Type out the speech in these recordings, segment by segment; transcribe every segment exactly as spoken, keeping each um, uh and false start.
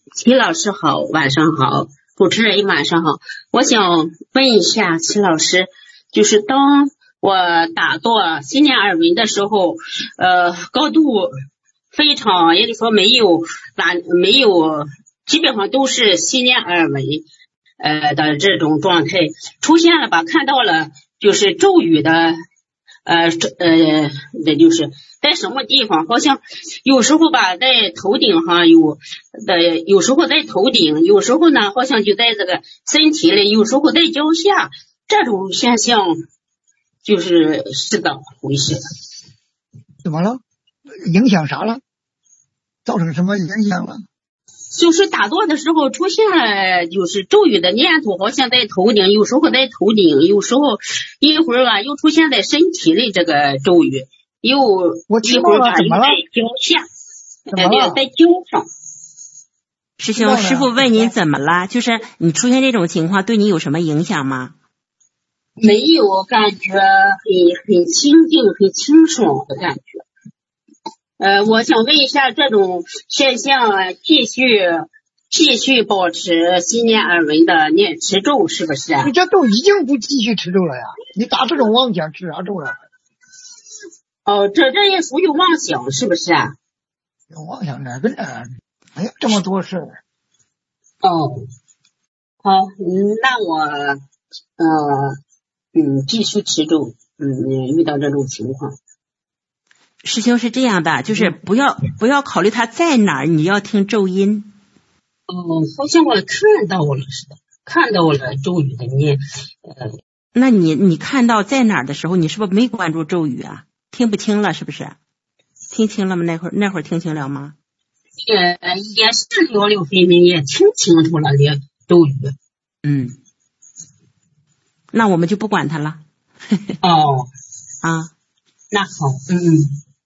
齐老师好，晚上好，主持人晚上好。我想问一下齐老师，就是当我打坐心念耳闻的时候，呃，高度非常，也就是说没有完，没有，基本上都是心念耳闻呃的这种状态出现了吧？看到了就是咒语的，呃呃，那就是在什么地方？好像有时候吧，在头顶上有的，有时候在头顶，有时候呢，好像就在这个身体里，有时候在脚下，这种现象就是是怎么回事？ 怎么了？影响啥了？造成什么影响了？ 就是打坐的时候出现了，就是咒语的念头，好像在头顶，有时候在头顶，有时候一会儿啊又出现在身体里这个咒语，又一会儿吧又在脚下，呃，在脚上。 师兄，师父问您怎么了？就是你出现这种情况，对你有什么影响吗？ 没有，感觉很很清静、很清爽的感觉。呃，我想问一下，这种现象继续继续保持心念耳闻的念持咒是不是啊？ 你这都已经不继续持咒了呀！你打这种妄想持啥咒了？ 哦，这这也属于妄想是不是啊？ 有妄想哪个呢？哎呀，这么多事。 哦，好，那我呃嗯继续持咒，嗯，遇到这种情况。 师兄是这样的，就是不要不要考虑他在哪儿，你要听咒音。 哦，好像我看到了似的，看到了咒语的念。呃， 那你你看到在哪儿的时候，你是不是没关注咒语啊？听不清了是不是？听清了吗？那会儿那会儿听清了吗？ 也也是六六分明，也听清楚了这咒语。 嗯，那我们就不管他了。 哦， 啊， 那好，嗯嗯。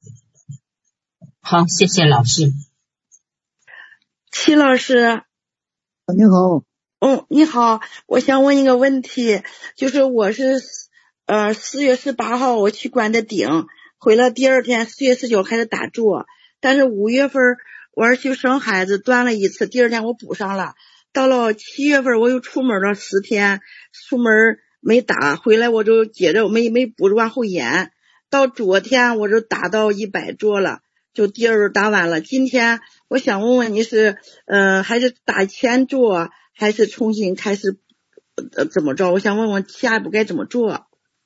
好，谢谢老师。 齐老师， 你好。 嗯，你好，我想问一个问题，就是我是呃四月十八号我去关的顶，回了第二天四月十九开始打坐，但是五月份我儿媳妇生孩子断了一次，第二天我补上了，到了七月份我又出门了十天，出门没打，回来我就接着没没补着往后延，到昨天我就打到一百桌了。就第二轮打完了，今天我想问问你是呃还是打前做还是重新开始呃怎么着？我想问问下一步该怎么做？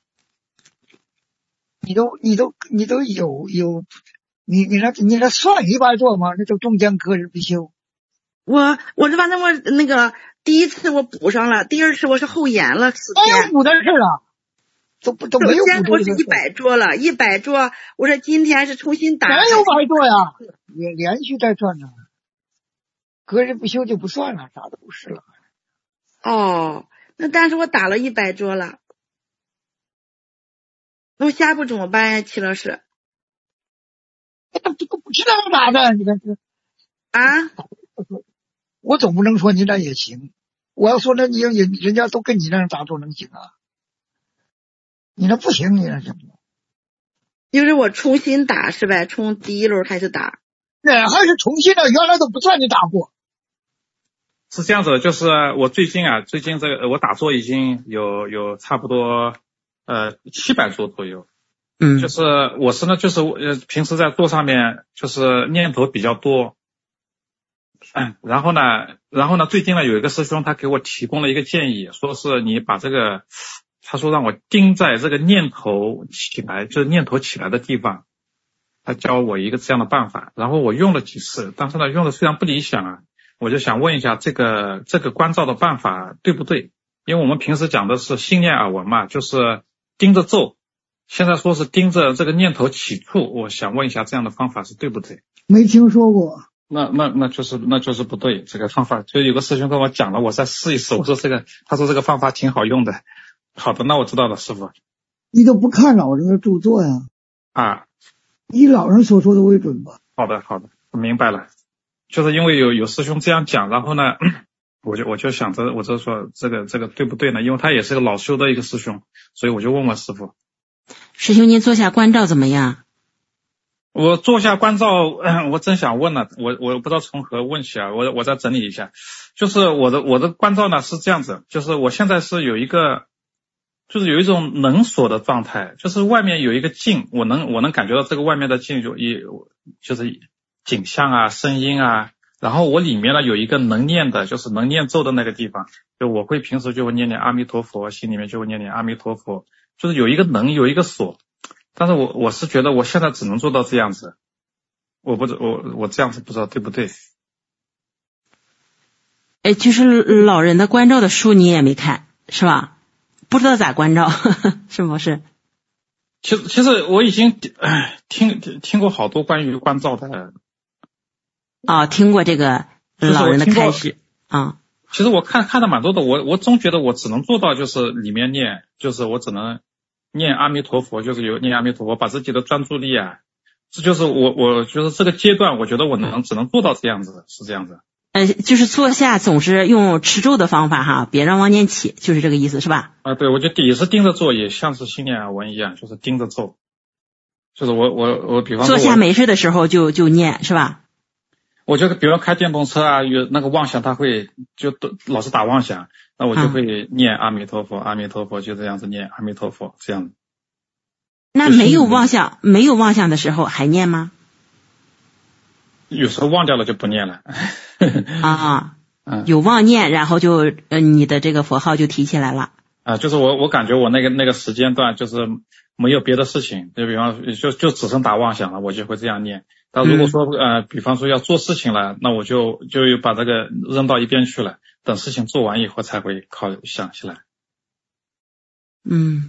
你都你都你都有有你你那你那算一百做吗？那叫中间隔日必修。 我我这反正我那个第一次我补上了，第二次我是后延了四天。 哎，补的事了。都不都没有补我是一百桌了，一百桌。我说今天是重新打。 哪有百桌呀？连连续在算呢，隔日不休就不算了，啥都不是了。 哦，那但是我打了一百桌了，那我下一步怎么办呀，齐老师？ 这个不是那么打的，你看这啊？ 我总不能说你那也行，我要说那你也人家都跟你那样打坐能行啊？你那不行，你那行不？ 就是我重新打是呗，从第一轮开始打。 那还是重新的，原来都不算你打过。 是这样子的，就是我最近啊，最近这个我打坐已经有有差不多呃七百桌左右。 嗯， 就是我是呢，就是呃平时在坐上面就是念头比较多。嗯，然后呢，然后呢，最近呢有一个师兄他给我提供了一个建议，说是你把这个。他说让我盯在这个念头起来，就是念头起来的地方，他教我一个这样的办法，然后我用了几次，但是呢用的虽然不理想啊，我就想问一下这个这个关照的办法对不对？因为我们平时讲的是心念耳闻嘛，就是盯着咒，现在说是盯着这个念头起处，我想问一下这样的方法是对不对？ 没听说过。 那那那就是那就是不对，这个方法就有个师兄跟我讲了，我再试一试，我说这个他说这个方法挺好用的。好的，那我知道了，师傅。 你都不看老人的著作呀？ 啊， 以老人所说的为准吧。 好的，好的，我明白了。就是因为有有师兄这样讲，然后呢，我就我就想着，我就说这个这个对不对呢？因为他也是个老修的一个师兄，所以我就问问师傅。 师兄，您做下关照怎么样？ 我做下关照，我真想问了，我我不知道从何问起啊，我我再整理一下，就是我的我的关照呢是这样子，就是我现在是有一个，就是有一种能锁的状态，就是外面有一个境，我能我能感觉到这个外面的境就一就是景象啊、声音啊，然后我里面呢有一个能念的，就是能念咒的那个地方，就我会平时就会念念阿弥陀佛，心里面就会念念阿弥陀佛，就是有一个能有一个锁。但是我我是觉得我现在只能做到这样子，我不知我我这样子不知道对不对？ 哎，就是老人的关照的书你也没看是吧？不知道咋关照，是不是？ 其实其实我已经听听过好多关于关照的。 哦，听过这个老人的开示啊。 其实我看看的蛮多的，我我总觉得我只能做到就是里面念，就是我只能。念阿弥陀佛，就是有念阿弥陀佛，把自己的专注力啊，这就是我我就是这个阶段，我觉得我能只能做到这样子，是这样子。 呃，就是坐下总是用持咒的方法哈，别让妄念起，就是这个意思是吧？ 啊，对，我就也是盯着做，也像是心念耳闻一样，就是盯着做，就是我我我比方说坐下没事的时候就就念是吧？ 我就比如开电动车啊，有那个妄想，他会就老是打妄想，那我就会念阿弥陀佛，阿弥陀佛，就这样子念阿弥陀佛，这样。 那没有妄想，没有妄想的时候还念吗？ 有时候忘掉了就不念了。 啊，有妄念，然后就呃你的这个佛号就提起来了。 啊，就是我我感觉我那个那个时间段就是没有别的事情，就比方就就只剩打妄想了，我就会这样念。但如果说呃，比方说要做事情了，那我就就把这个扔到一边去了，等事情做完以后才会考想起来。 嗯，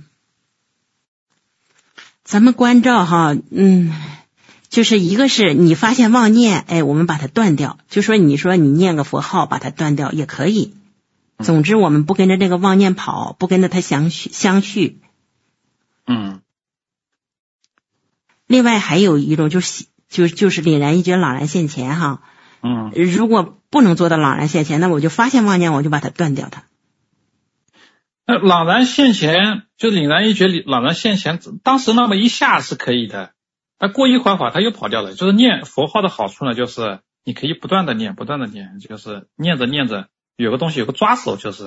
咱们关照哈，嗯，就是一个是你发现妄念，哎，我们把它断掉，就说你说你念个佛号把它断掉也可以。总之我们不跟着这个妄念跑，不跟着它相续相续。 嗯。 另外还有一种就是就就是凛然一觉朗然现前哈。 嗯。 如果不能做到朗然现前，那我就发现妄念，我就把它断掉它。 那朗然现前就凛然一觉朗然现前，当时那么一下是可以的，但过一会儿会儿它又跑掉了。就是念佛号的好处呢，就是你可以不断的念，不断的念，就是念着念着有个东西有个抓手，就是。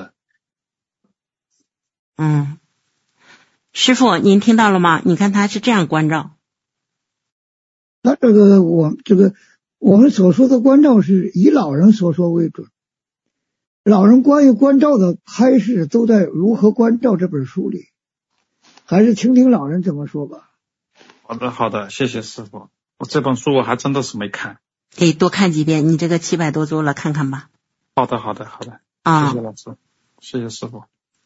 嗯，师父您听到了吗？你看他是这样关照。 那这个我这个我们所说的关照是以老人所说为准，老人关于关照的开示都在《如何关照》这本书里，还是听听老人怎么说吧。 好的好的，谢谢师父，我这本书我还真的是没看， 可以多看几遍，你这个七百多周了，看看吧。 好的好的好的， 啊， 谢谢老师，谢谢师父。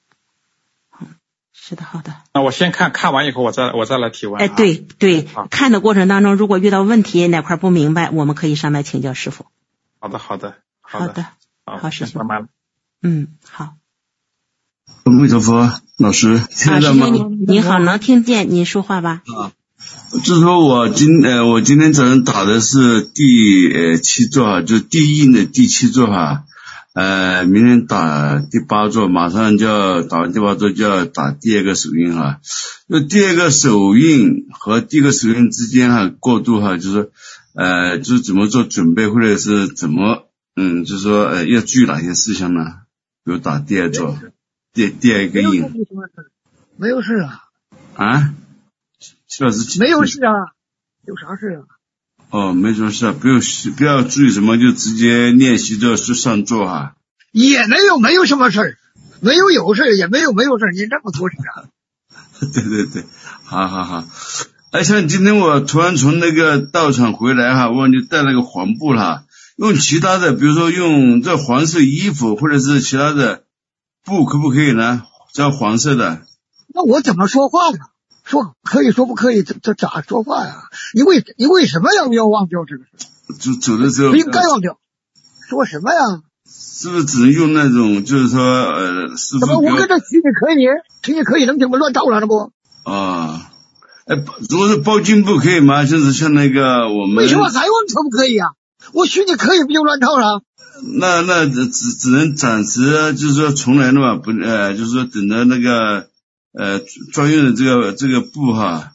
是的，好的。 那我先看看完以后，我再我再来提问。 哎，对对，看的过程当中，如果遇到问题哪块不明白，我们可以上来请教师父。 好的，好的， 好的， 好， 好，师兄。 慢慢。 嗯，好。 阿弥陀佛，老师听得到吗？ 啊，你好，能听见，您说话吧。 啊，就是说我今呃我今天早上打的是第呃七座哈，就地印的第七座哈。呃，明天打第八座，马上就要打完第八座就要打第二个手印哈。就第二个手印和第一个手印之间哈过渡哈，就是呃就是怎么做准备，或者是怎么嗯，就是说呃要注意哪些事项呢？比如打第二座，第第二个印。 没有事啊。 啊？徐老师。 没有事啊，有啥事啊？ 哦，没什么事，不用不要注意什么，就直接练习着去上座哈。 也没有没有什么事儿，没有有事也没有没有事，你这么多事啊？ 对对对，好好好。哎，像今天我突然从那个道场回来哈，忘记带那个黄布了，用其他的，比如说用这黄色衣服或者是其他的布，可不可以呢？这黄色的。 那我怎么说话呢？说可以说不可以，这这咋说话呀？你为你为什么要要忘掉这个事？ 就走的时候不应该忘掉。说什么呀？ 是不是只能用那种，就是说呃，师傅？ 怎么我跟这许你可以，许你可以能怎么乱套了呢不？ 啊，哎，如果是包巾布可以吗？就是像那个我们。 为什么还问可不可以呀？我许你可以不就乱套了？ 那那只只能暂时就是说重来了嘛，不呃，就是说等着那个。呃，专用的这个这个布哈，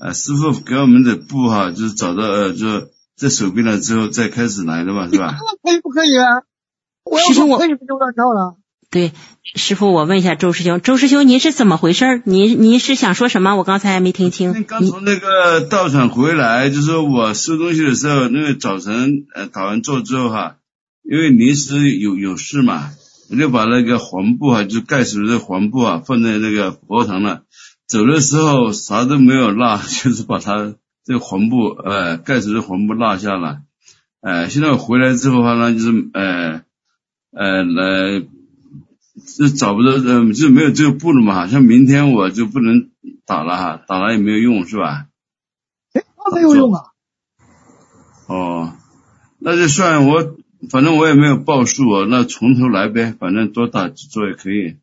呃，师傅给我们的布哈，就是找到呃，就在手边了之后再开始来的嘛，是吧？ 可以不可以啊？我要说可以不就乱套了？ 对，师傅，我问一下周师兄，周师兄您是怎么回事？您您是想说什么？我刚才没听清。 刚从那个道场回来，就是说我收东西的时候，那个早晨呃打完坐之后哈，因为临时有有事嘛，我就把那个黄布啊，就盖手的黄布啊，放在那个佛堂了。走的时候啥都没有落，就是把它这个黄布呃盖手的黄布落下了。呃，现在我回来之后的话呢，就是呃呃来，就找不到呃就没有这个布了嘛，好像明天我就不能打了哈，打了也没有用是吧？ 哎，那没有用啊。 哦，那就算我，反正我也没有报数啊，那从头来呗，反正多打几座也可以。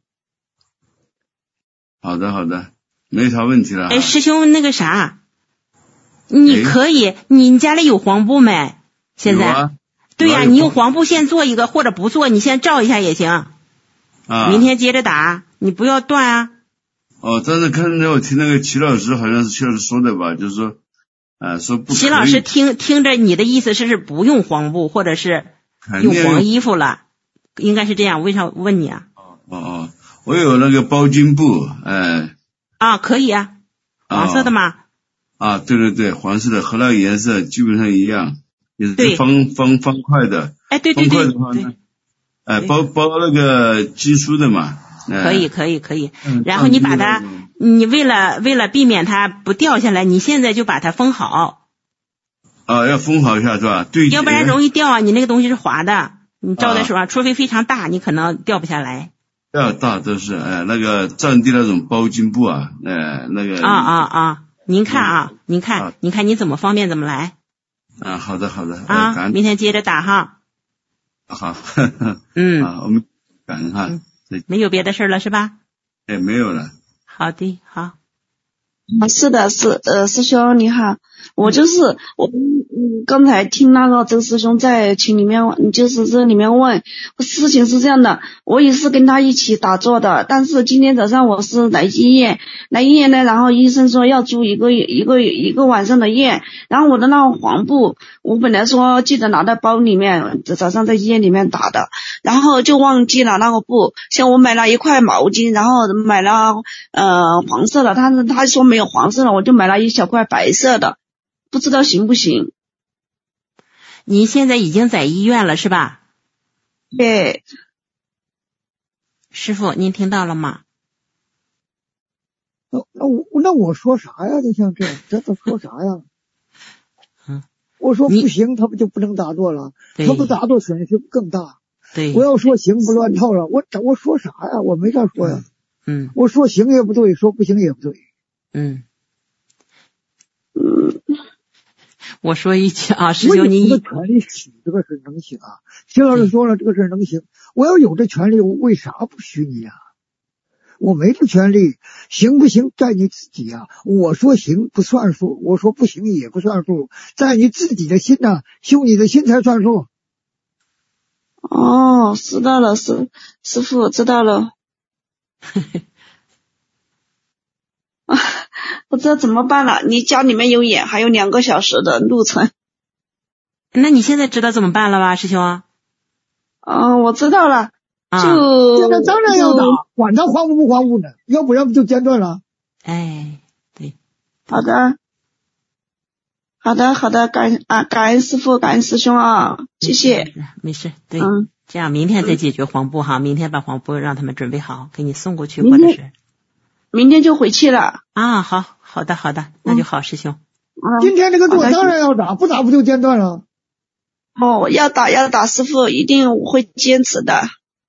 好的好的，没啥问题了。 哎，师兄那个啥，你可以， 哎、 你家里有黄布没？现在？ 有啊。 对呀、啊，你用黄布先做一个，或者不做，你先照一下也行。 啊。 明天接着打，你不要断啊。 哦，但是刚才我听那个齐老师好像是齐老师说的吧，就是说，呃，说不可以。 齐老师听听着你的意思是是不用黄布，或者是用黄衣服了，应该是这样。为啥问你啊？ 哦哦哦，我有那个包巾布，哎。 啊，可以啊，黄色的吗？ 哦、啊，对对对，黄色的和那个颜色基本上一样，也是方方方块的。 哎，对对对。 方块的话呢，哎，包包那个经书的嘛。 可以可以可以，然后你把它，你为了为了避免它不掉下来，你现在就把它封好。 啊，要封好一下是吧？对。 要不然容易掉啊！你那个东西是滑的，你照在手上，除非非常大，你可能掉不下来。 要大都是哎，那个战地那种包巾布啊，哎，那个。 啊啊啊！您看啊，您看，啊、您看你怎么方便怎么来。 啊，好的好的。 啊，呃、明天接着打哈。 好。 嗯。 啊，我们感恩哈。嗯， 没有别的事了是吧？ 哎，没有了。 好的，好。 啊，是的，是呃，师兄你好，我就是我嗯，刚才听那个周师兄在群里面，就是这里面问，事情是这样的，我也是跟他一起打坐的，但是今天早上我是来医院，来医院呢，然后医生说要住一个一个一个晚上的院，然后我的那个黄布，我本来说记得拿在包里面，早上在医院里面打的，然后就忘记了那个布，像我买了一块毛巾，然后买了呃黄色的，他他说没有黄色的，我就买了一小块白色的，不知道行不行。 您现在已经在医院了是吧？ 对。 师傅您听到了吗？ 那那我那我说啥呀？就像这样，这都说啥呀？ 嗯， 我说不行，他不就不能打坐了？他不打坐损失更大。 对。 我要说行不乱套了，我我说啥呀？我没啥说呀。 嗯。 我说行也不对，说不行也不对。 嗯。嗯。我说一句啊，师兄你我有这权利许这个事能行啊？秦老师说了，这个事能行，我要有这权利，我为啥不许你啊？我没这权利，行不行在你自己啊。我说行不算数，我说不行也不算数，在你自己的心呐、啊，修你的心才算数。 哦，知道了，师师傅知道了。啊，不知道怎么办了。你家里面有眼，还有两个小时的路程。 那你现在知道怎么办了吧，师兄？ 嗯，我知道了。 啊、 就现在当然要打，管他还不还物呢，要不然不就间断了？ 哎，对。 好的，好的，好的，感啊，感恩师傅，感恩师兄啊，谢谢。 没事，对， 嗯， 这样明天再解决黄布哈，明天把黄布让他们准备好，给你送过去，或者是。 明天就回去了啊，好好的好的，那就好，师兄。 嗯、今天这个做当然要打，不打不就间断了？ 哦，要打要打，师傅一定我会坚持的。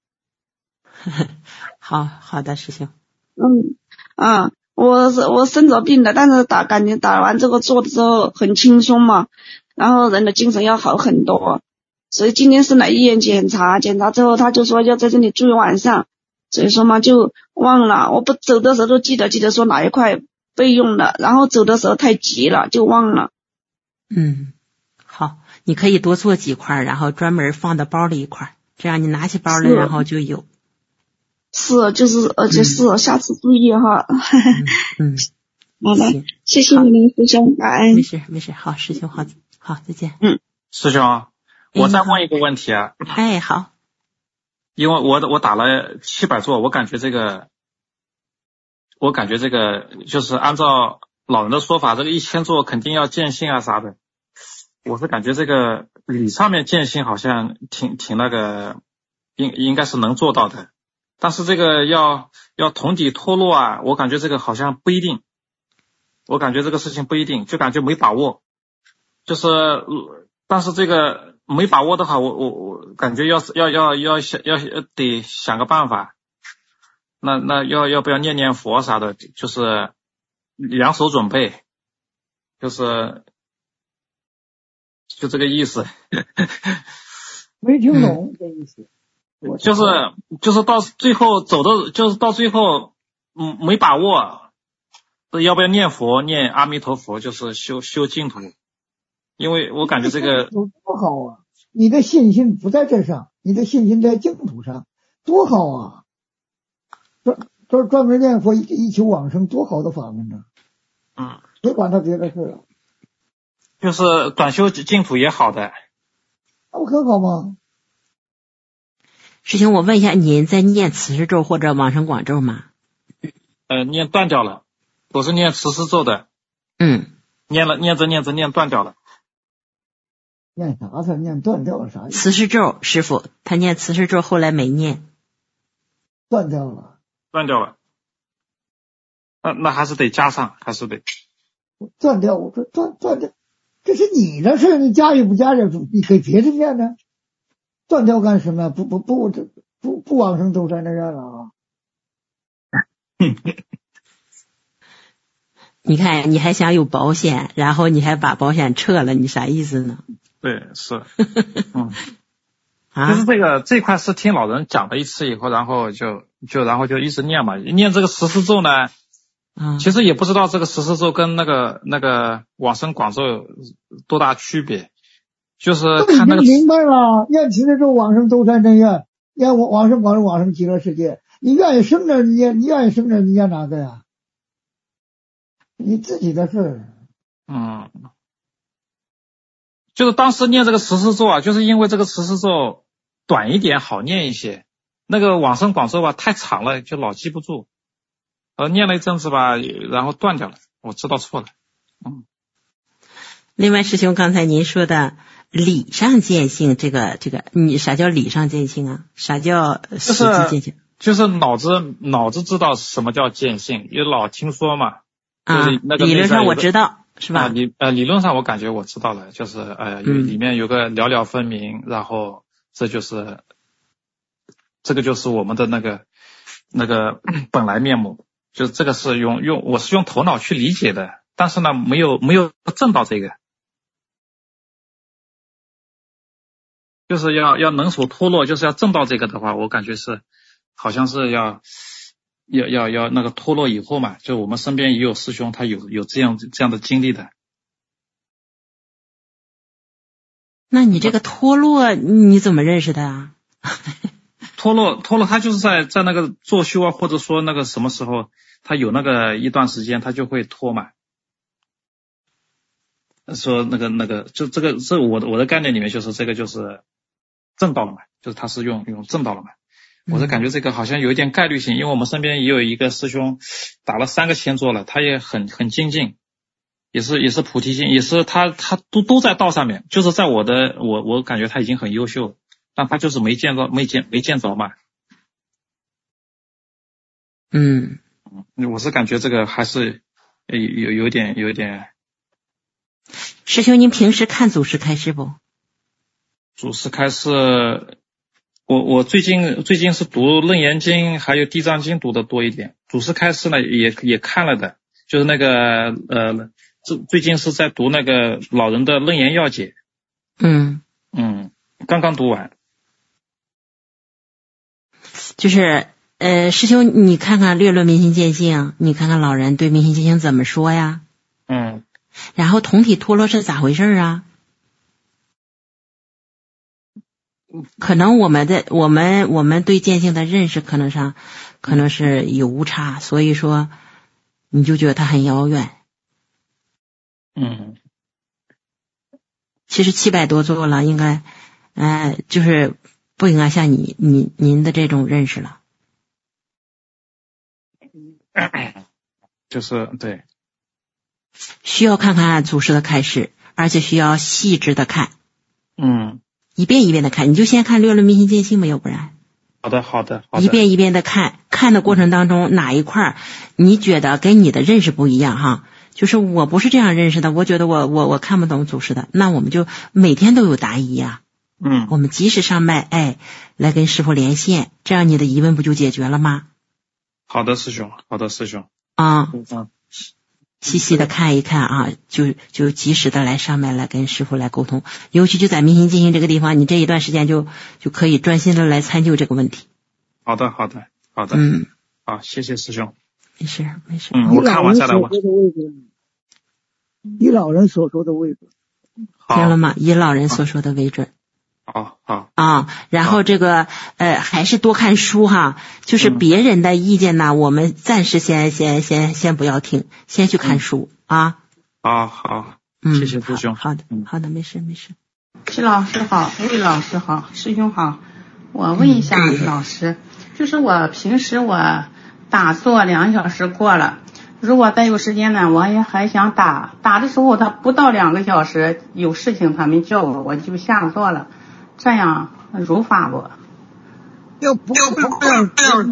好好的，师兄。 嗯啊，我我生着病的，但是打感觉打完这个做的时候很轻松嘛，然后人的精神要好很多，所以今天是来医院检查，检查之后他就说要在这里住一晚上。所以说嘛，就忘了，我不走的时候都记得记得说哪一块备用了，然后走的时候太急了就忘了。 嗯，好，你可以多做几块，然后专门放到包里一块，这样你拿起包来然后就有。 是，就是而且是、嗯、下次注意哈。 嗯， 好的，谢谢你们师兄，感恩。 没事没事，好，师兄好，好，再见。 嗯，师兄，我再问一个问题啊。 哎，好。 因为我我打了七百座，我感觉这个，我感觉这个就是按照老人的说法，这个一千座肯定要见性啊啥的。我是感觉这个理上面见性好像挺挺那个，应应该是能做到的。但是这个要要同体脱落啊，我感觉这个好像不一定。我感觉这个事情不一定，就感觉没把握。就是，但是这个没把握的话，我我我感觉要要要要想要得想个办法。那那要要不要念念佛啥的？就是两手准备，就是就这个意思。 没听懂这意思。 就是就是到最后走的，就是到最后嗯没把握。要不要念佛念阿弥陀佛，就是修修净土，因为我感觉这个多好啊！你的信心不在这上，你的信心在净土上，多好啊！专专专门念佛一求往生，多好的法门呢！ 嗯， 别管他别的事了， 就是短修净土也好的， 那不很好吗？ 师兄，我问一下，您在念慈氏咒或者往生广咒吗？ 呃，念断掉了。我是念慈氏咒的， 嗯， 念了念着念着念断掉了。 念啥词？念断掉了啥意思？ 慈氏咒，师傅，他念慈氏咒后来没念， 断掉了， 断掉了。那那还是得加上，还是得断掉。我说断断掉，这是你的事，你加与不加的，你给别人念呢？断掉干什么？不不不不不不往生舟山的愿了啊！ 你看，你还想有保险，然后你还把保险撤了，你啥意思呢？ 对，是，嗯， 啊， 就是这个这块是听老人讲了一次以后，然后就就然后就一直念嘛，念这个十四咒呢， 嗯， 其实也不知道这个十四咒跟那个那个往生广咒有多大区别，就是看那个。 明白了，念慈的咒往生舟山真愿，念往往生广咒往生极乐世界，你愿意生着你念，你愿意生着你念哪个呀？你自己的事。 嗯，就是当时念这个十四咒啊，就是因为这个十四咒短一点好念一些，那个往生广咒吧太长了，就老记不住。呃，念了一阵子吧，然后断掉了，我知道错了。嗯。 另外，师兄刚才您说的理上见性，这个这个，你啥叫理上见性啊？啥叫实际见性？ 就是脑子脑子知道什么叫见性，也老听说嘛。 啊， 就是那个理论上我知道是吧？ 啊、理呃理论上我感觉我知道了，就是呃有、 嗯、 里面有个了了分明，然后这就是这个就是我们的那个那个本来面目，就是这个是用用我是用头脑去理解的，但是呢没有没有证到这个，就是要要能所脱落，就是要证到这个的话，我感觉是好像是要。要要要那个脱落以后嘛，就我们身边也有师兄，他有有这样这样的经历的。 那你这个脱落你怎么认识的啊？ 脱落脱落，他就是在在那个做修啊，或者说那个什么时候，他有那个一段时间，他就会脱嘛。说那个那个，就这个这我的我的概念里面就是这个就是证到了嘛，就是他是用用证到了嘛。我是感觉这个好像有一点概率性，因为我们身边也有一个师兄打了三个千座了，他也很很精进，也是也是菩提心，也是他他都都在道上面，就是在我的我我感觉他已经很优秀，但他就是没见着没见没见着嘛。 嗯， 我是感觉这个还是有有有点有点。 师兄，您平时看祖师开示不？ 祖师开示。我我最近最近是读《楞严经》还有《地藏经》读的多一点，祖师开示呢也也看了的，就是那个呃，最最近是在读那个老人的《楞严要解》， 嗯嗯，刚刚读完。 就是呃，师兄你看看略论明心见性，你看看老人对明心见性怎么说呀？ 嗯。 然后同体脱落是咋回事啊？可能我们的我们我们对见性的认识可能上可能是有误差，所以说你就觉得它很遥远。 嗯， 其实七百多座了，应该，呃，就是不应该像你你您的这种认识了。 就是对， 需要看看祖师的开示，而且需要细致的看， 嗯， 一遍一遍的看。你就先看六论明心见性吧，要不然。 好的，好的，好的。 一遍一遍的看，看的过程当中哪一块你觉得跟你的认识不一样哈？就是我不是这样认识的，我觉得我我我看不懂祖师的，那我们就每天都有答疑呀、 啊。嗯， 我们及时上麦，哎，来跟师父连线，这样你的疑问不就解决了吗？ 好的，师兄，好的，师兄。 啊， 嗯， 细细的看一看啊，就就及时的来上麦来跟师父来沟通，尤其就在明心见性这个地方，你这一段时间就就可以专心的来参究这个问题。 好的，好的，好的。 嗯， 好，谢谢师兄。 没事没事。 嗯，我看完下来我。 以老人所说的为准。 听了吗？以老人所说的为准。 好好啊，然后这个呃还是多看书哈，就是别人的意见呢，嗯、我们暂时先先先先不要听，先去看书、嗯、啊。 好好， 嗯， 谢谢师兄。 好的，好的，没事没事。 徐老师好，魏老师好，师兄好。我问一下老师，就是我平时我打坐两小时过了，如果再有时间呢，我也还想打，打的时候他不到两个小时，有事情他没叫我，我就下座了。这样如法不？ 要不要不要不要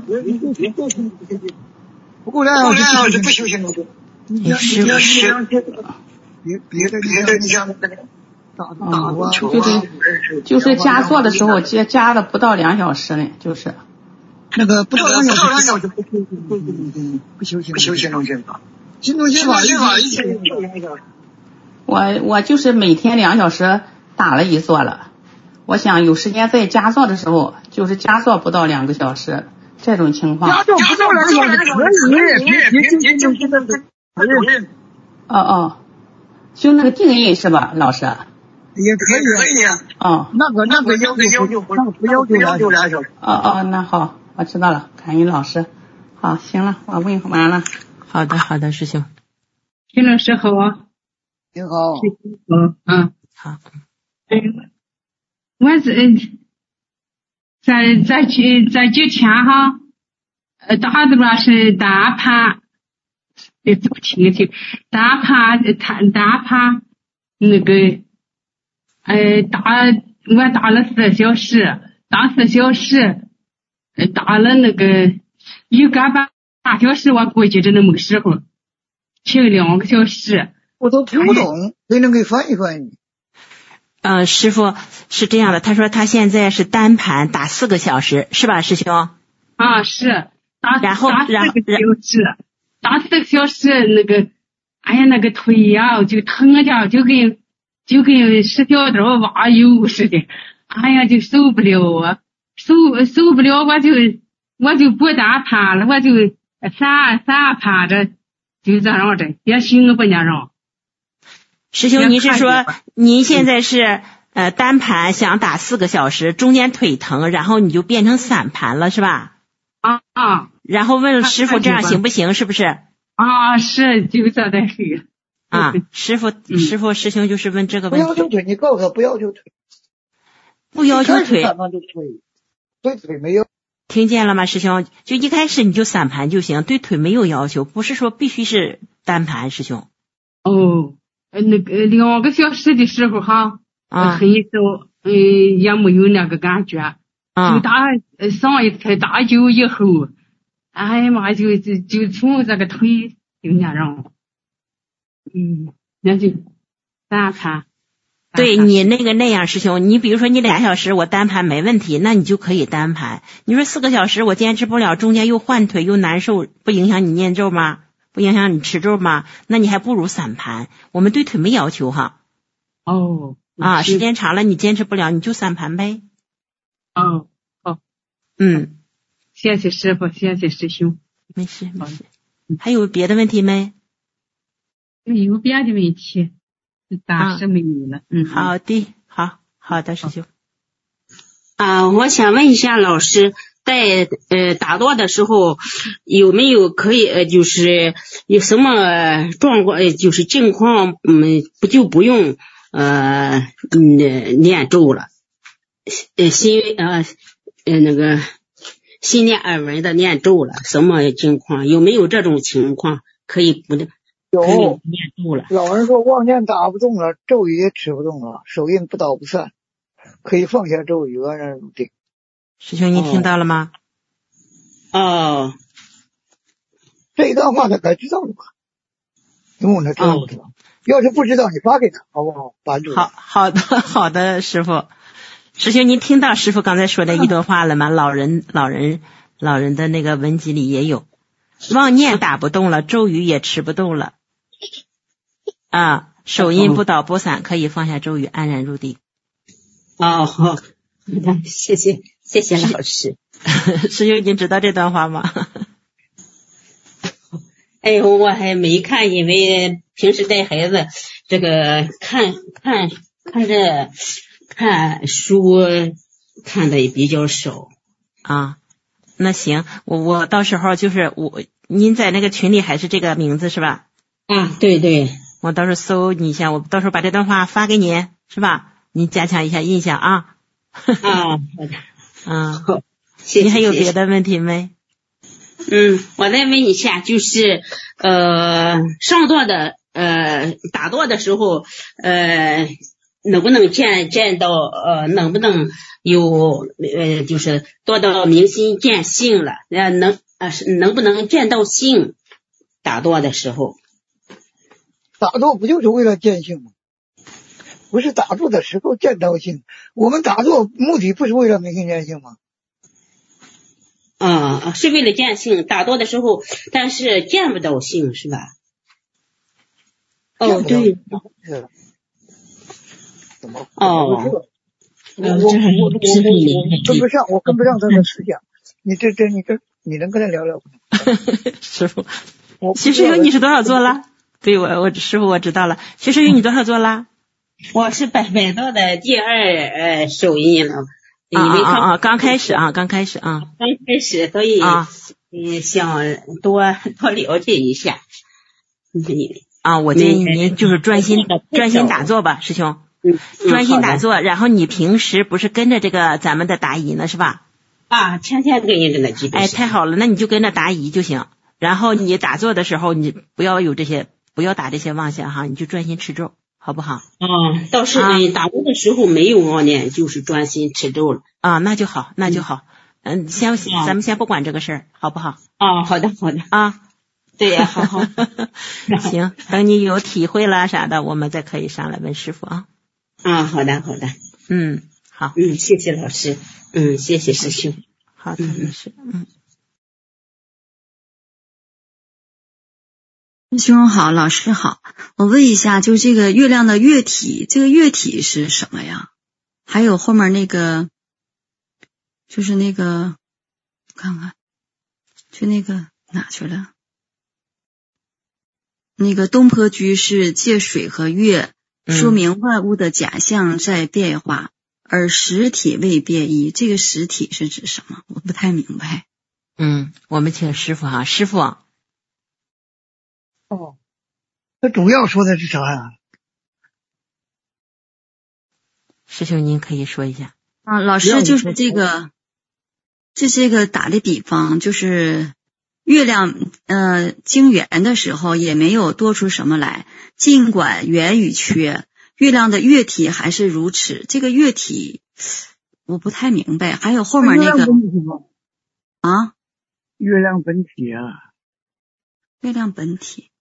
不够两小时不休息了就。 你是不是？ 别别的别的你像那个打打过， 就是就是加坐的时候加加了不到两小时呢，就是那个不到两小时不休息不休息不休息能行吗？心中心法一法一天两小时。 我我就是每天两小时打了一坐了。我想有时间在加坐的时候，就是加坐不到两个小时，这种情况。 加坐不到两个小时可以，别别别就现在可以。 哦哦，就那个定印是吧，老师？ 也可以，可以。 哦， 那个那个要求那个不要求两就俩小时。 哦哦，那好，我知道了，感恩老师。好，行了，我问完了。 好的，好的，师兄。 徐老师好啊。 你好。 嗯嗯。 好。 嗯。我是在在几在几天哈，呃，打的吧是大盘，别不听一听，大盘谈大盘那个，呃，打我打了四小时，打四小时，呃，打了那个一个半大小时，我估计这那么个时候，停两个小时， 我都听不懂，谁能给翻译翻译？ 呃，师傅是这样的，他说他现在是单盘打四个小时，是吧，师兄？ 啊，是打然后打四个小时，打四个小时那个，哎呀，那个腿呀、啊、就疼的，就跟就跟十条刀挖油似的，哎呀，就受不了啊，受受不了，我就我就不打盘了，我就散散盘着，就这样的，也行不那样。 师兄，您是说您现在是呃单盘想打四个小时，中间腿疼，然后你就变成散盘了，是吧？ 啊啊！ 然后问师傅这样行不行？是不是？ 啊，是就这的是。 啊，师傅，师傅，师兄就是问这个问题。 不要求腿，你告诉他不要求腿。 不要求腿。 对腿没有。 听见了吗，师兄？就一开始你就散盘就行，对腿没有要求，不是说必须是单盘，师兄。 哦。呃，那个两个小时的时候哈， 啊， 很少，嗯，也没有那个感觉， 啊， 就打上一次打灸以后，哎呀妈，就就就从这个腿就那样，嗯，那就单盘。 对你那个那样，师兄，你比如说你俩小时我单盘没问题，那你就可以单盘。你说四个小时我坚持不了，中间又换腿又难受，不影响你念咒吗？不影响你持咒吗？那你还不如散盘。我们对腿没要求哈。 哦。 啊，时间长了你坚持不了，你就散盘呗。 哦，好。 嗯， 谢谢师傅，谢谢师兄。 没事没事。还有别的问题没？ 没有别的问题，暂时没有了。啊、嗯， 好的，好好的，师兄。 啊，我想问一下老师， 在呃打坐的时候有没有可以呃就是有什么状况呃就是情况嗯不就不用呃嗯念咒了，呃心呃呃那个心念耳闻的念咒了，什么情况有没有这种情况可以不有可以不念咒了？ 老人说妄念打不动了，咒语也持不动了，手印不倒不散，可以放下咒语，安然入定。 师兄，你听到了吗？ 哦， 这一段话他该知道了吧？你问他知道不知道？哦、要是不知道，你发给他，好不好？把住。 好好的好的，师傅。师兄，您听到师傅刚才说的一段话了吗？老人老人老人的那个文集里也有，妄念打不动了，咒语也持不动了，啊，手印不倒不散，可以放下咒语，安然入定。 哦，好，谢谢谢谢老师。 师兄，您知道这段话吗？ 哎呦，我还没看，因为平时带孩子这个看看看着看书看的也比较少啊。那行，我我到时候就是我，您在那个群里还是这个名字是吧？ 啊，对对， 我到时候搜你一下，我到时候把这段话发给你，是吧？您加强一下印象啊。 啊，好的， 嗯， 好，谢谢。 你还有别的问题没？ 嗯，我再问一下，就是呃，上座的呃打坐的时候，呃，能不能见见到呃，能不能有呃，就是做到明心见性了？呃，能呃，能不能见到性？打坐的时候， 打坐不就是为了见性吗？不是打坐的时候见到性，我们打坐目的不是为了明心见性吗？ 啊，是为了见性，打坐的时候，但是见不到性，是吧？哦，对， 怎么？ 哦， 我我我我跟不上，我跟不上他的思想。你这这你这你能跟他聊聊不？ 师傅，徐师兄，你是多少座了？对，我我师傅我知道了。徐师兄，你多少座了？ 我是百百座的第二呃手印了。 啊啊啊！刚开始啊，刚开始啊， 刚开始，所以啊， 嗯，想多多了解一下。 啊，我建议您就是专心专心打坐吧，师兄， 嗯， 专心打坐。然后你平时不是跟着这个咱们的答疑呢，是吧？ 啊，天天跟着呢，基本。 哎，太好了，那你就跟着答疑就行。然后你打坐的时候，你不要有这些，不要打这些妄想哈，你就专心持咒。好不好？ 啊，倒是打坐的时候没有妄念，就是专心持咒了。 啊，那就好，那就好。嗯，先咱们先不管这个事儿，好不好？ 啊，好的，好的。 啊， 对呀，好好。 行，等你有体会了啥的，我们再可以上来问师傅啊。 啊，好的，好的。 嗯，好。 嗯，谢谢老师。嗯，谢谢师兄。 好的，没事。嗯。 师兄好，老师好，我问一下，就这个月亮的月体，这个月体是什么呀？还有后面那个，就是那个，看看，就那个哪去了？那个东坡居士借水和月，说明万物的假象在变化，嗯、而实体未变异。这个实体是指什么？我不太明白。 嗯，我们请师傅哈，师傅。 哦，那主要说的是啥呀？ 师兄，您可以说一下。 啊，老师就是这个，这是一个打的比方，就是月亮呃经圆的时候也没有多出什么来，尽管圆与缺，月亮的月体还是如此。这个月体我不太明白，还有后面那个啊， 月亮本体啊， 月亮本体。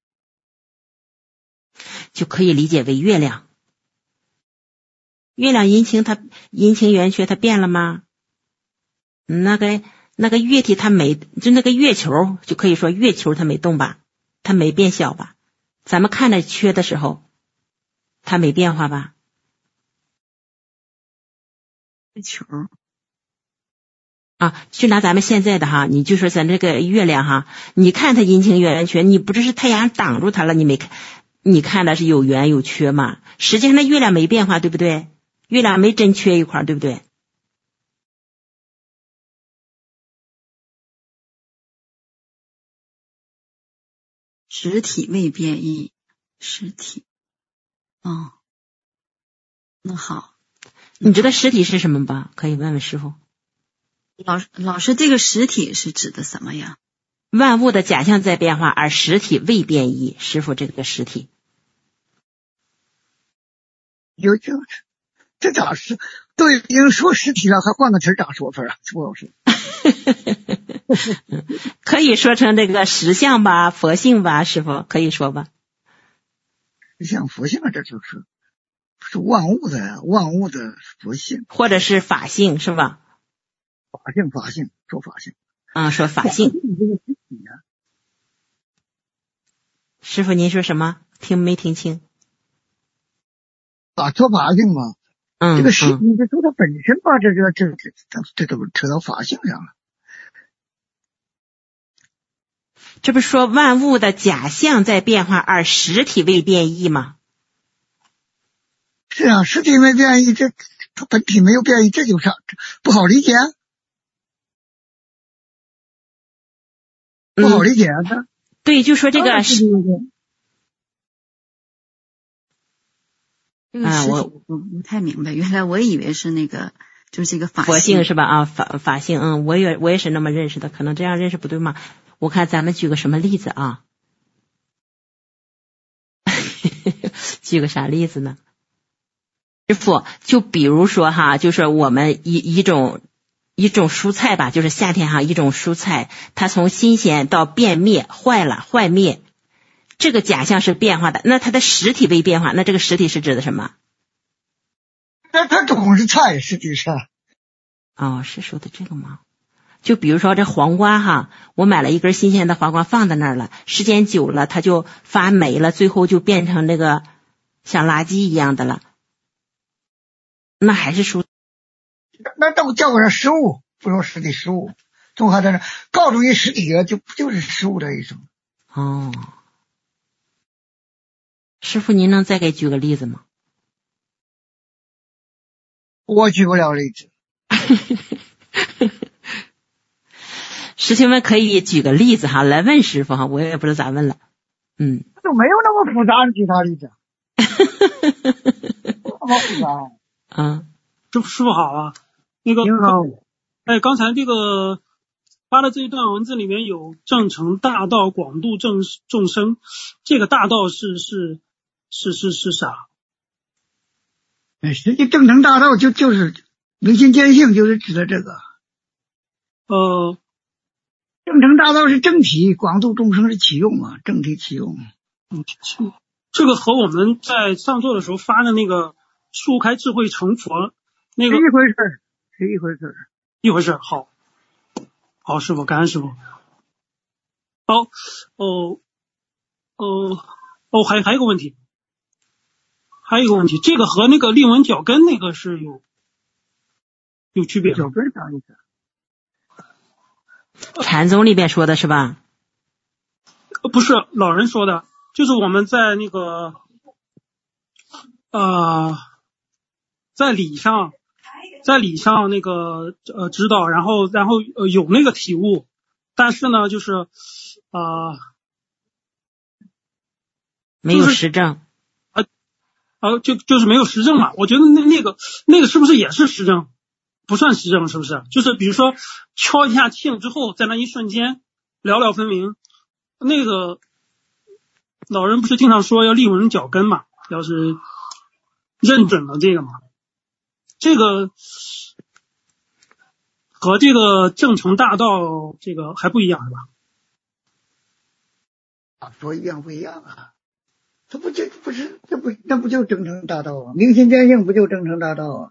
就可以理解为月亮，月亮阴晴它阴晴圆缺它变了吗？那个那个月体它没，就那个月球就可以说月球它没动吧，它没变小吧？咱们看着缺的时候，它没变化吧？ 月球啊，就拿咱们现在的哈，你就说咱这个月亮哈，你看它阴晴圆缺，你不只是太阳挡住它了，你没看。你看的是有圆有缺嘛？实际上那月亮没变化，对不对？月亮没真缺一块，对不对？ 实体未变异，实体，哦，那好， 你知道实体是什么吧？可以问问师父。 老师，老师，这个实体是指的什么呀？ 万物的假象在变化，而实体未变异。师父，这个实体有这这咋是都已经说实体了，还换个词咋说法啊？朱老师， 可以说成这个实相吧，佛性吧，师父可以说吧？ 像佛性啊，这就是是万物的万物的佛性， 或者是法性，是吧？ 法性法性说法性， 嗯，说法性。师父，您说什么？听没听清？ 啊，说法性嘛， 嗯， 这个实体嗯这说它本身吧，这这这这这这都扯到法性上了。 这不是说万物的假象在变化，而实体未变异吗？ 是啊，实体没变异，这它本体没有变异，这就是不好理解，不好理解啊！ 嗯、对，就说这个是。 这个实体我不太明白，原来我以为是那个就是这个法性佛性是吧？啊，法法性，嗯，我也我也是那么认识的，可能这样认识不对吗？我看咱们举个什么例子啊？举个啥例子呢？师父，就比如说哈，就是我们一一种一种蔬菜吧，就是夏天哈，一种蔬菜，它从新鲜到变灭、坏了、坏灭。这个假象是变化的，那它的实体未变化，那这个实体是指的什么？ 那它总是菜，实际上。 哦，是说的这个吗？就比如说这黄瓜哈，我买了一根新鲜的黄瓜放在那儿了，时间久了它就发霉了，最后就变成那个像垃圾一样的了。那还是蔬， 那都叫个食物，不说实体食物，总还在那告诉你实体了，就不就是食物的一种。 哦。师父，您能再给举个例子吗？ 我举不了例子。 师兄们可以举个例子哈，来问师父哈，我也不知道咋问了。嗯， 都没有那么复杂，举啥例子？那么复杂。 嗯， 师傅师傅好啊，那个您好。 哎，刚才这个发的这一段文字里面有正成大道，广度众众生，这个大道是是。是是是啥？ 哎，实际正成大道就就是明心见性，就是指的这个。 呃， 正成大道是正体，广度众生是启用嘛，正体启用。 嗯，这个和我们在上座的时候发的那个树开智慧成佛那个是一回事，是一回事， 一回事。好，好，师傅，感恩师傅。好，哦，哦，哦，还还有一个问题。还有一个问题，这个和那个立文脚跟那个是有有区别的。 脚跟啥意思？禅宗里边说的是吧？ 不是，老人说的，就是我们在那个呃，在理上，在理上那个呃指导，然后然后呃有那个体悟，但是呢，就是呃没有实证。 呃，就就是没有实证嘛，我觉得那那个那个是不是也是实证？不算实证是不是？就是比如说敲一下磬之后，在那一瞬间了了分明。那个老人不是经常说要立稳脚跟嘛？要是认准了这个嘛，这个和这个正成大道这个还不一样是吧？ 啊，说一样不一样啊。这不就不是这不那不就正成大道啊？明心见性不就正成大道啊？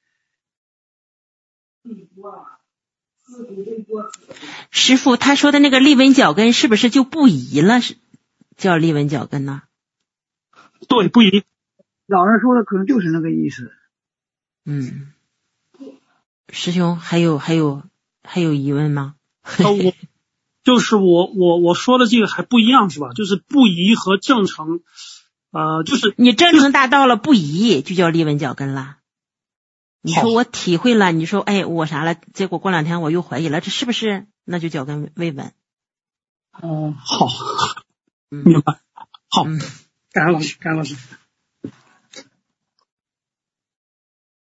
师父，他说的那个立稳脚跟是不是就不移了？是叫立稳脚跟呢？ 对，不移。 老人说的可能就是那个意思。 嗯，师兄还有还有还有疑问吗？ 呃、我就是我我我说的这个还不一样是吧？就是不移和正成，呃，就是你正成大道了不移，就叫立稳脚跟了。你说我体会了，你说哎我啥了？结果过两天我又怀疑了，这是不是？那就脚跟未稳。 哦、呃，好。 明白。好，感恩老师，感恩老师。